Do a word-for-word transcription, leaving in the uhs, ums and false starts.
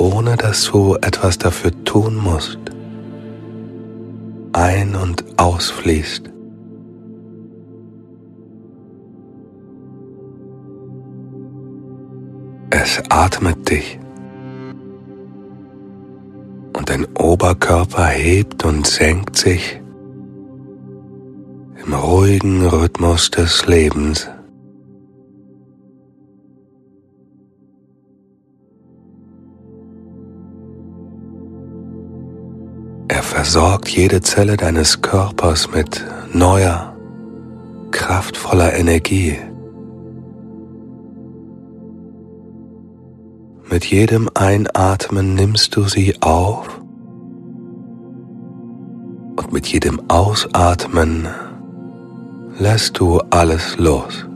ohne dass du etwas dafür tun musst, ein- und ausfließt. Es atmet dich und dein Oberkörper hebt und senkt sich im ruhigen Rhythmus des Lebens. Er versorgt jede Zelle deines Körpers mit neuer, kraftvoller Energie. Mit jedem Einatmen nimmst du sie auf und mit jedem Ausatmen lässt du alles los.